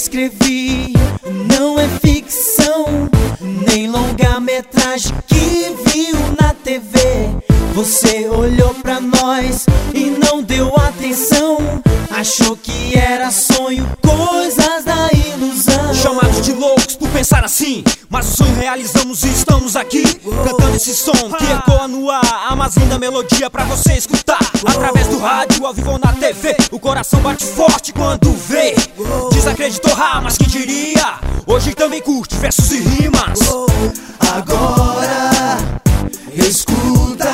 escrevi não é ficção, nem longa-metragem que viu na TV. Você olhou pra nós e não deu atenção, achou que era sonho, coisas da ilusão. Chamados de loucos por pensar assim, mas o sonho realizamos e estamos aqui, cantando esse som que ecoa no ar, a mais linda melodia pra você escutar. Através do rádio, ao vivo ou na TV, o coração bate forte quando vê. Desacreditou, mas quem diria? Hoje também curte versos e rimas. Agora escuta,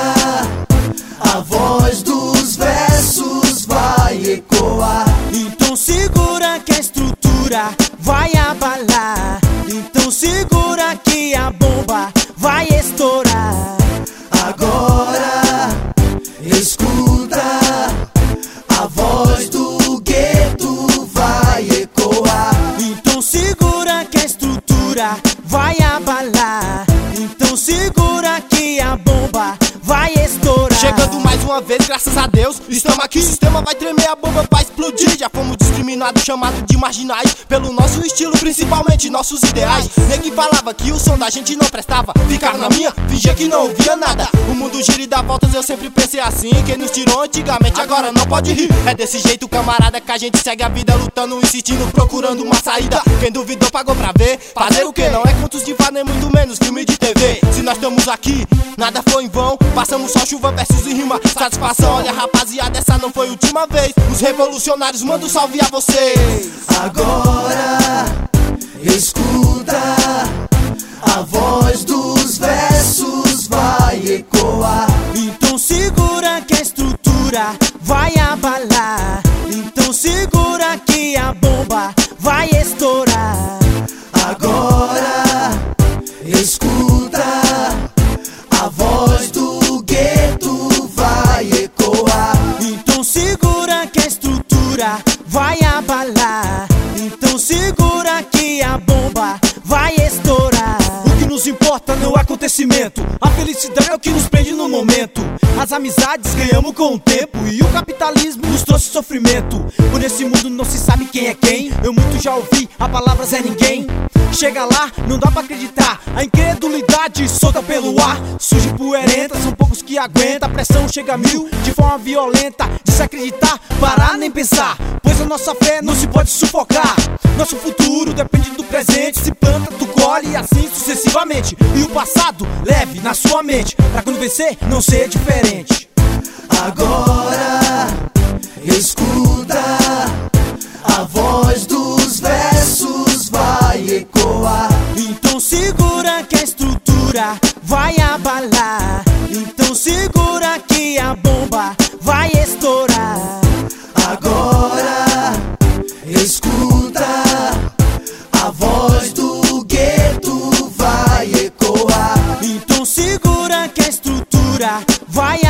a voz dos versos vai ecoar. Então segura que a estrutura vai abalar, então segura que a bomba vai estourar. Agora escuta, a voz do gueto vai ecoar. Então segura que a estrutura vai abalar, então segura que a bomba vai estourar. Chegando mais uma vez, graças a Deus, estamos aqui. O sistema vai tremer, a bomba vai explodir. Já fomos discriminados, chamados de marginais, pelo nosso estilo, principalmente nossos ideais. Ninguém falava que o som da gente não prestava, ficar na minha, fingia que não ouvia nada. O mundo gira e dá voltas, eu sempre pensei assim. Quem nos tirou antigamente agora não pode rir. É desse jeito, camarada, que a gente segue a vida, lutando, insistindo, procurando uma saída. Quem duvidou pagou pra ver. Fazer o que? Não é contos de fada, nem muito menos filme de TV. Se nós estamos aqui, nada foi em vão. Passamos só chuva, versos e rima, satisfação. Olha rapaziada, essa não foi a última vez. Os revolucionários mandam um salve a vocês. Agora escuta, a voz dos versos vai ecoar. Então segura que a estrutura vai abalar, então segura que a bomba vai estourar. Agora escuta, a voz do gueto vai ecoar. Então segura que a estrutura vai abalar, então segura que a bomba vai estourar. O que nos importa não é o acontecimento, a felicidade é o que nos prende no momento. As amizades ganhamos com o tempo e o capitalismo nos trouxe sofrimento. Por esse mundo não se sabe quem é quem, eu muito já ouvi, a palavra Zé Ninguém. Chega lá, não dá pra acreditar, a incredulidade solta pelo ar. Surge poeirenta, são poucos que aguentam, a pressão chega a 1000 de forma violenta. Desacreditar, parar nem pensar, pois a nossa fé não se pode sufocar. Nosso futuro depende do presente, se planta, tu colhe e assim sucessivamente. E o passado leve na sua mente, pra quando vencer não ser diferente. Agora escuta, a voz dos versos vai ecoar. Então segura que a estrutura vai abalar, então segura que a bomba vai estourar. Agora escuta, a voz do gueto vai ecoar. Então segura que a estrutura vai